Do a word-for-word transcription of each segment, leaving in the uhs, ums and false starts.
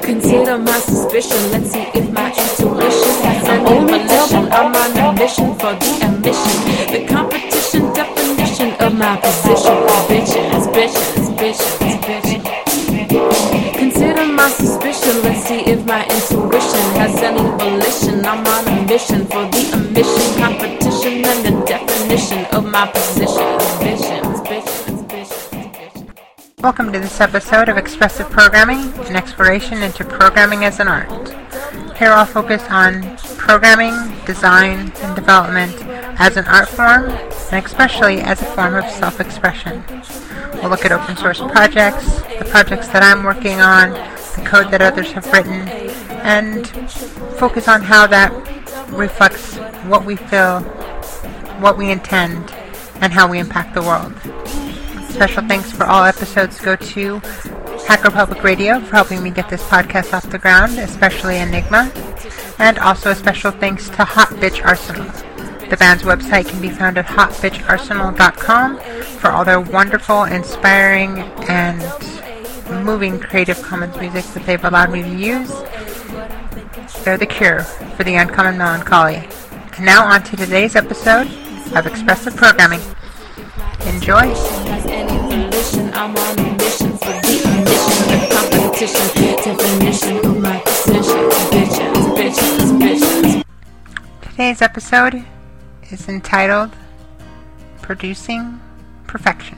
Consider my suspicion, let's see if my intuition has any volition. I'm on a mission for the admission, the competition definition of my position. Bitches, bitches, bitches, bitches. Consider my suspicion, let's see if my intuition has any volition. I'm on a mission for the admission, competition, and the definition of my position. Bitches, bitches, bitches, bitches. Welcome to this episode of Expressive Programming, an exploration into programming as an art. Here I'll focus on programming, design, and development as an art form, and especially as a form of self-expression. We'll look at open source projects, the projects that I'm working on, the code that others have written, and focus on how that reflects what we feel, what we intend, and how we impact the world. Special thanks for all episodes go to Hacker Public Radio for helping me get this podcast off the ground, especially Enigma. And also a special thanks to Hot Bitch Arsenal. The band's website can be found at hot bitch arsenal dot com for all their wonderful, inspiring, and moving Creative Commons music that they've allowed me to use. They're the cure for the uncommon melancholy. And now on to today's episode of Expressive Programming. Enjoy! I'm on a mission for the admission, the competition, definition of my position. Bitches, bitches, bitches. Today's episode is entitled Producing Perfection.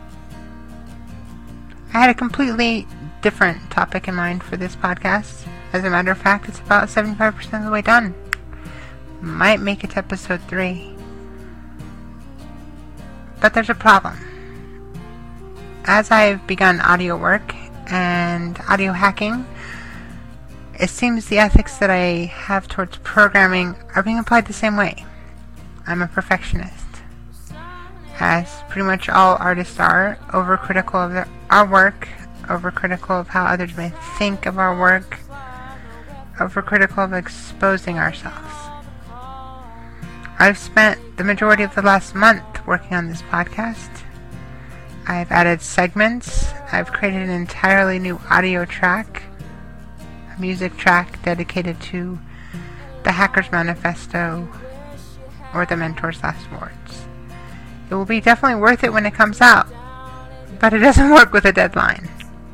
I had a completely different topic in mind for this podcast. As a matter of fact, it's about seventy-five percent of the way done. Might make it to episode three. But there's a problem. As I've begun audio work and audio hacking, it seems the ethics that I have towards programming are being applied the same way. I'm a perfectionist. As pretty much all artists are, overcritical of their, our work, overcritical of how others may think of our work, overcritical of exposing ourselves. I've spent the majority of the last month working on this podcast. I've added segments. I've created an entirely new audio track, a music track dedicated to the Hacker's Manifesto or the Mentor's Last Words. It will be definitely worth it when it comes out, but it doesn't work with a deadline.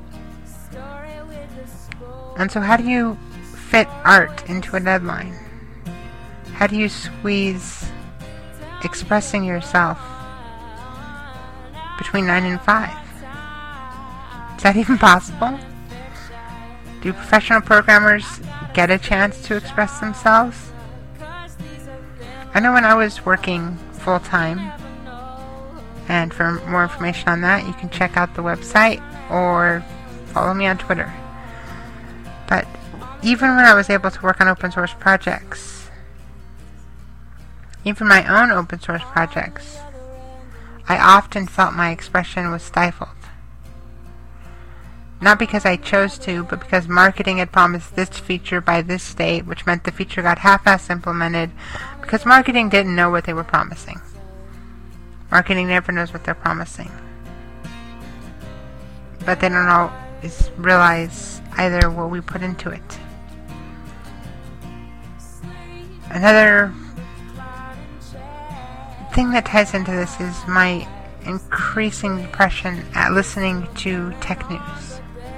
And so how do you fit art into a deadline? How do you squeeze expressing yourself between nine and five? Is that even possible? Do professional programmers get a chance to express themselves? I know when I was working full-time, and for more information on that, you can check out the website or follow me on Twitter. But even when I was able to work on open source projects, even my own open source projects, I often felt my expression was stifled. Not because I chose to, but because marketing had promised this feature by this date, which meant the feature got half-assed implemented because marketing didn't know what they were promising. Marketing never knows what they're promising. But they don't always realize either what we put into it. Another thing that ties into this is my increasing depression at listening to tech news.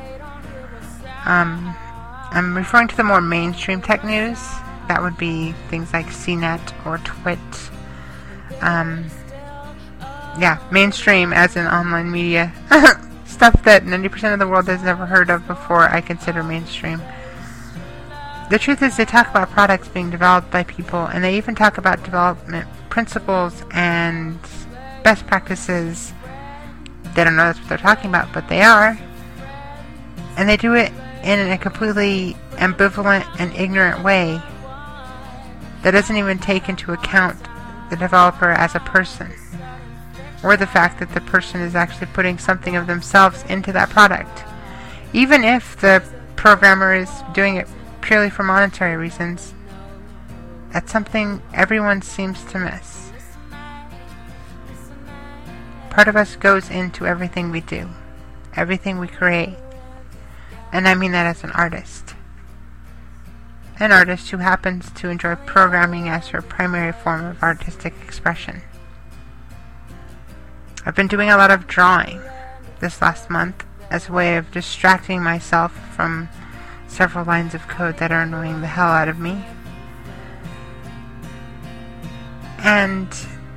Um, I'm referring to the more mainstream tech news. That would be things like C net or Twit. Um, yeah, mainstream as in online media. Stuff that ninety percent of the world has never heard of before I consider mainstream. The truth is they talk about products being developed by people, and they even talk about development principles and best practices. They don't know that's what they're talking about, but they are. And they do it in a completely ambivalent and ignorant way that doesn't even take into account the developer as a person, or the fact that the person is actually putting something of themselves into that product. Even if the programmer is doing it purely for monetary reasons, that's something everyone seems to miss. Part of us goes into everything we do, everything we create. And I mean that as an artist. An artist who happens to enjoy programming as her primary form of artistic expression. I've been doing a lot of drawing this last month as a way of distracting myself from several lines of code that are annoying the hell out of me. And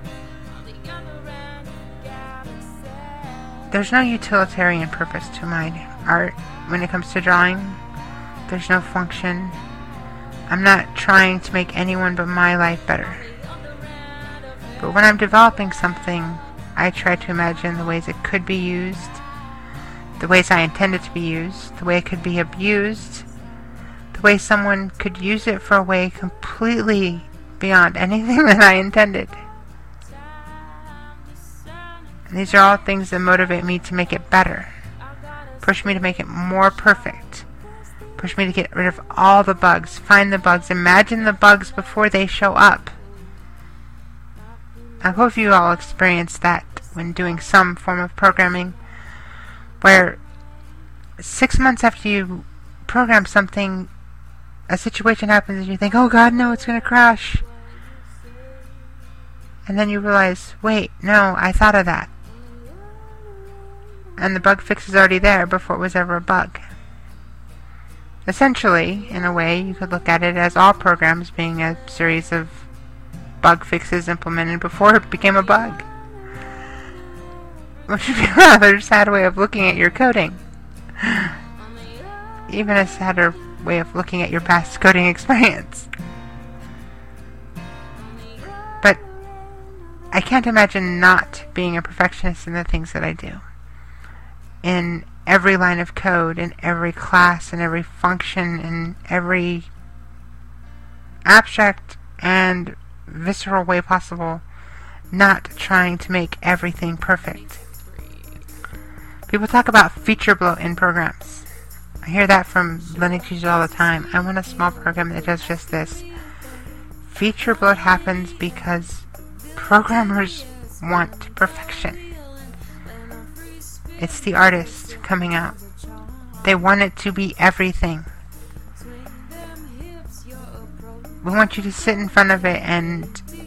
there's no utilitarian purpose to my art when it comes to drawing. There's no function. I'm not trying to make anyone but my life better. But when I'm developing something, I try to imagine the ways it could be used, the ways I intend it to be used, the way it could be abused, the way someone could use it for a way completely beyond anything that I intended. And these are all things that motivate me to make it better, push me to make it more perfect, push me to get rid of all the bugs, find the bugs, imagine the bugs before they show up. I hope you all experienced that when doing some form of programming, where six months after you program something, a situation happens and you think, oh god, no, it's going to crash. And then you realize, wait, no, I thought of that. And the bug fix is already there before it was ever a bug. Essentially, in a way, you could look at it as all programs being a series of bug fixes implemented before it became a bug. Which would be a rather sad way of looking at your coding. Even a sadder way of looking at your past coding experience. But I can't imagine not being a perfectionist in the things that I do. In every line of code, in every class, in every function, in every abstract and visceral way possible, not trying to make everything perfect. People talk about feature bloat in programs. I hear that from Linux users all the time. I want a small program that does just this. Feature bloat happens because programmers want perfection. It's the artist coming out. They want it to be everything. We want you to sit in front of it, and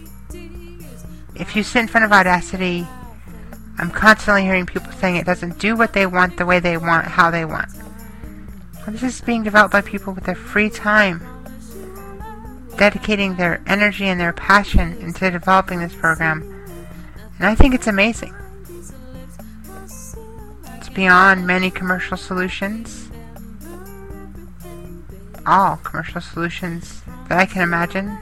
if you sit in front of Audacity, I'm constantly hearing people saying it doesn't do what they want, the way they want, how they want. Well, this is being developed by people with their free time, dedicating their energy and their passion into developing this program. And I think it's amazing. It's beyond many commercial solutions. All commercial solutions that I can imagine.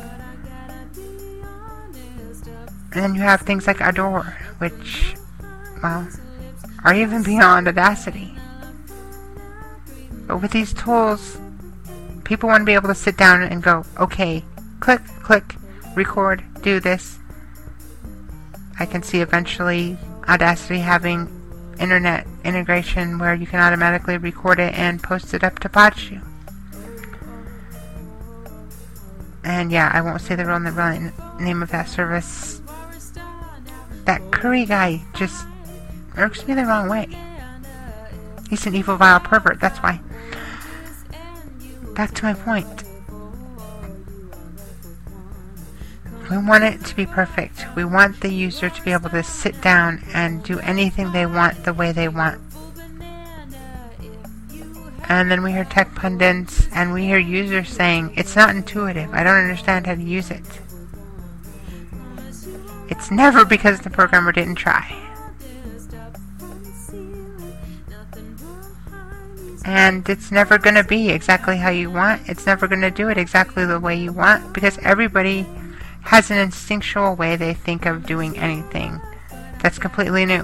And then you have things like Adore, which, well, are even beyond Audacity. But with these tools, people want to be able to sit down and go, okay, click, click, record, do this. I can see eventually Audacity having internet integration where you can automatically record it and post it up to PodShoe. And yeah, I won't say the real name of that service. That Curry guy just irks me the wrong way. He's an evil, vile pervert, that's why. Back to my point. We want it to be perfect. We want the user to be able to sit down and do anything they want the way they want. And then we hear tech pundits and we hear users saying, it's not intuitive, I don't understand how to use it. It's never because the programmer didn't try. And it's never going to be exactly how you want. It's never going to do it exactly the way you want, because everybody has an instinctual way they think of doing anything that's completely new.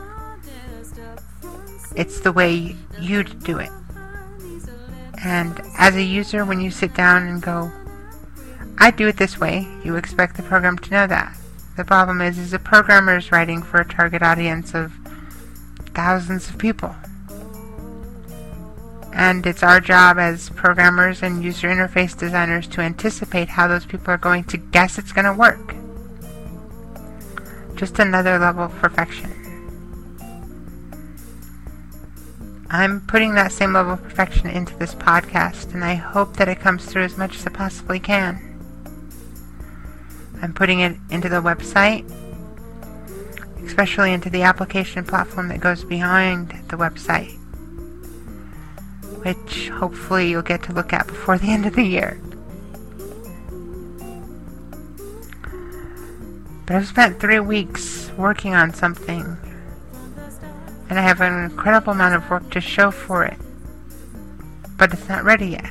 It's the way you'd do it. And as a user, when you sit down and go, I do it this way, you expect the program to know that. The problem is, is a programmer is writing for a target audience of thousands of people. And it's our job as programmers and user interface designers to anticipate how those people are going to guess it's going to work. Just another level of perfection. I'm putting that same level of perfection into this podcast, and I hope that it comes through as much as it possibly can. I'm putting it into the website, especially into the application platform that goes behind the website, which hopefully you'll get to look at before the end of the year. But I've spent three weeks working on something, and I have an incredible amount of work to show for it, but it's not ready yet.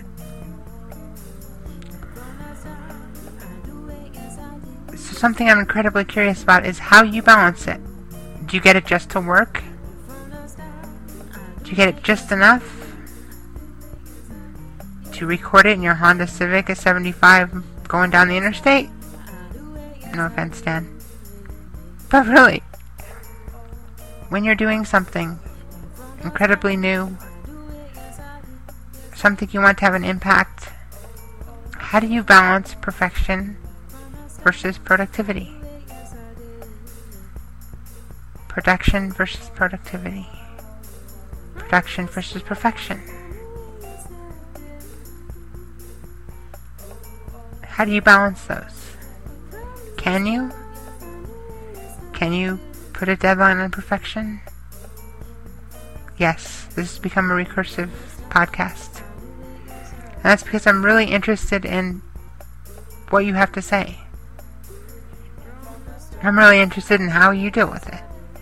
So something I'm incredibly curious about is how you balance it. Do you get it just to work? Do you get it just enough to record it in your Honda Civic at seventy-five going down the interstate? No offense, Dan. But really, when you're doing something incredibly new, something you want to have an impact, how do you balance perfection versus productivity? Production versus productivity. Production versus perfection. How do you balance those? Can you? Can you put a deadline on perfection? Yes, this has become a recursive podcast. And that's because I'm really interested in what you have to say. I'm really interested in how you deal with it.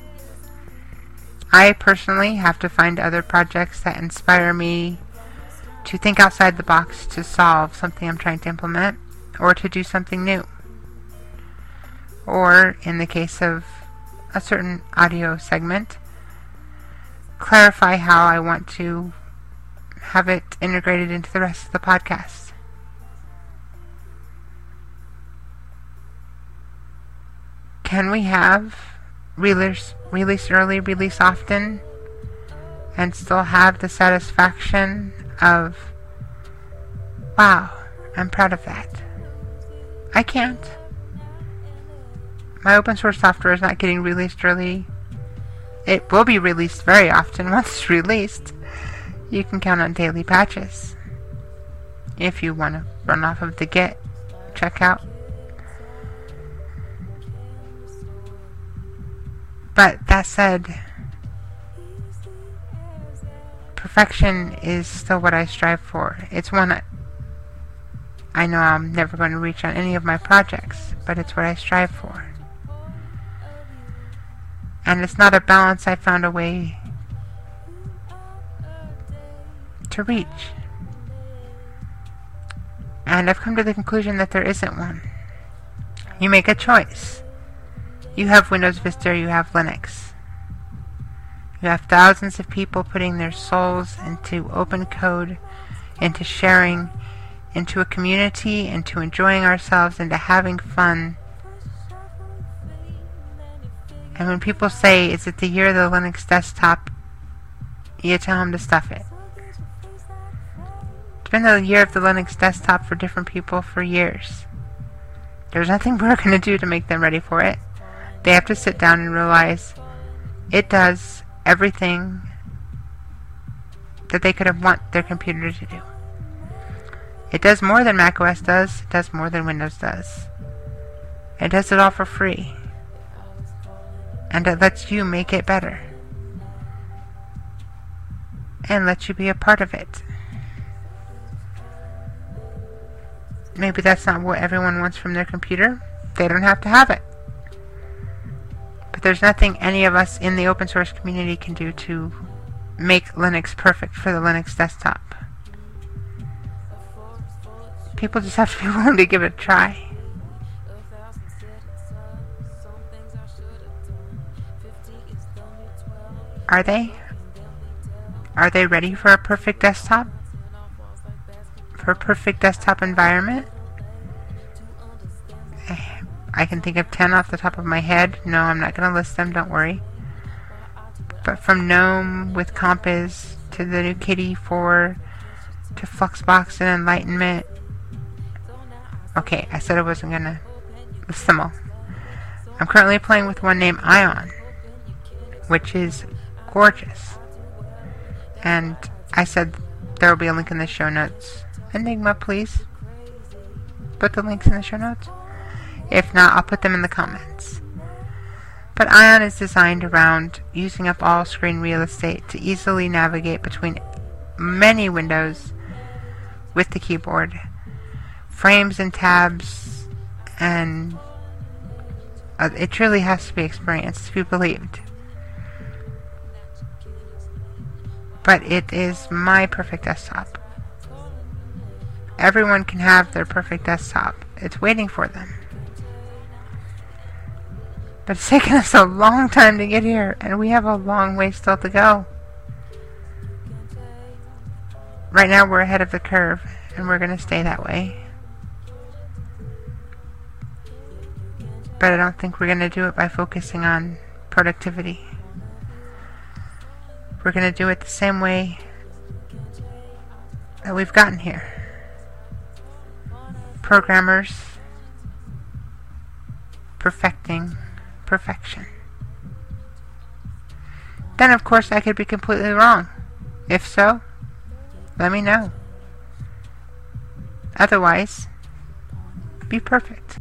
I personally have to find other projects that inspire me to think outside the box to solve something I'm trying to implement, or to do something new. Or, in the case of a certain audio segment, clarify how I want to have it integrated into the rest of the podcast. Can we have release, release early, release often, and still have the satisfaction of, wow, I'm proud of that? I can't. My open source software is not getting released early. It will be released very often. Once it's released, you can count on daily patches. If you want to run off of the Git checkout. But that said, perfection is still what I strive for. It's one I, I know I'm never going to reach on any of my projects, but it's what I strive for. And it's not a balance I found a way to reach. And I've come to the conclusion that there isn't one. You make a choice. You have Windows Vista, you have Linux. You have thousands of people putting their souls into open code, into sharing, into a community, into enjoying ourselves, into having fun. And when people say, is it the year of the Linux desktop, you tell them to stuff it. It's been the year of the Linux desktop for different people for years. There's nothing we're going to do to make them ready for it. They have to sit down and realize it does everything that they could have want their computer to do. It does more than macOS does. It does more than Windows does. It does it all for free. And it lets you make it better. And lets you be a part of it. Maybe that's not what everyone wants from their computer. They don't have to have it. But there's nothing any of us in the open source community can do to make Linux perfect for the Linux desktop. People just have to be willing to give it a try. Are they? Are they ready for a perfect desktop? For a perfect desktop environment? I can think of ten off the top of my head. No, I'm not going to list them, don't worry. But from GNOME with Compiz to the new K D E four to Fluxbox and Enlightenment. Okay, I said I wasn't going to list them all. I'm currently playing with one named Ion, which is gorgeous. And I said there will be a link in the show notes. Enigma, please put the links in the show notes. If not, I'll put them in the comments. But Ion is designed around using up all screen real estate to easily navigate between many windows with the keyboard, frames and tabs, and uh, it truly has to be experienced to be believed. But it is my perfect desktop. Everyone can have their perfect desktop. It's waiting for them. But it's taken us a long time to get here, and we have a long way still to go. Right now we're ahead of the curve, and we're going to stay that way. But I don't think we're going to do it by focusing on productivity. We're going to do it the same way that we've gotten here. Programmers perfecting perfection. Then, of course, I could be completely wrong. If so, let me know. Otherwise, be perfect.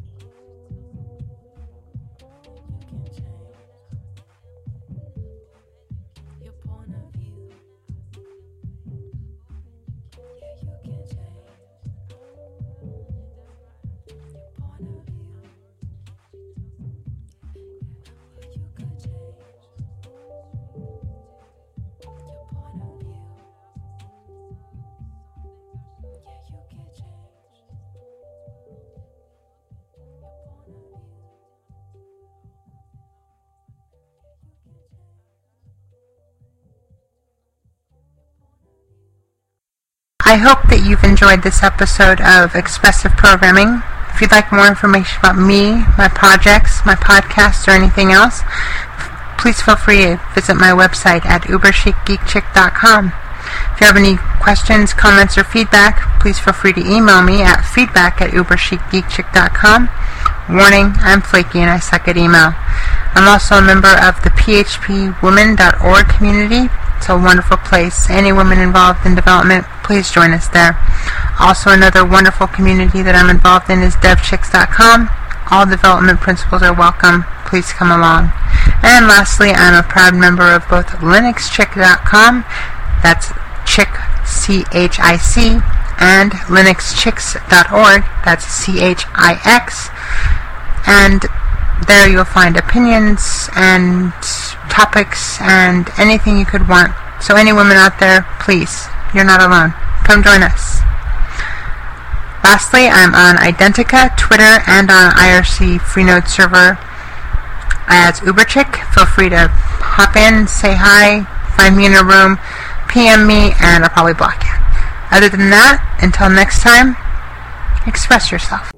I hope that you've enjoyed this episode of Expressive Programming. If you'd like more information about me, my projects, my podcasts, or anything else, please feel free to visit my website at uber chic geek chick dot com. If you have any questions, comments, or feedback, please feel free to email me at feedback at uber chic geek chick dot com. Warning, I'm flaky and I suck at email. I'm also a member of the P H P women dot org community. It's a wonderful place. Any women involved in development, please join us there. Also, another wonderful community that I'm involved in is dev chicks dot com. All development principles are welcome. Please come along. And lastly, I'm a proud member of both linux chick dot com, that's Chick, C H I C, and linux chicks dot org, that's C H I X. And there you'll find opinions and topics and anything you could want. So any women out there, please, you're not alone. Come join us. Lastly, I'm on Identica, Twitter, and on I R C Freenode server as UberChick. Feel free to hop in, say hi, find me in a room, P M me, and I'll probably block you. Other than that, until next time, express yourself.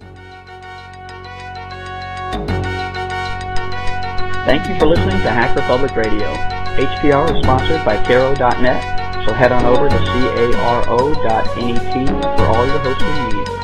Thank you for listening to Hacker Public Radio. H P R is sponsored by Caro dot net, so head on over to caro dot net for all your hosting needs.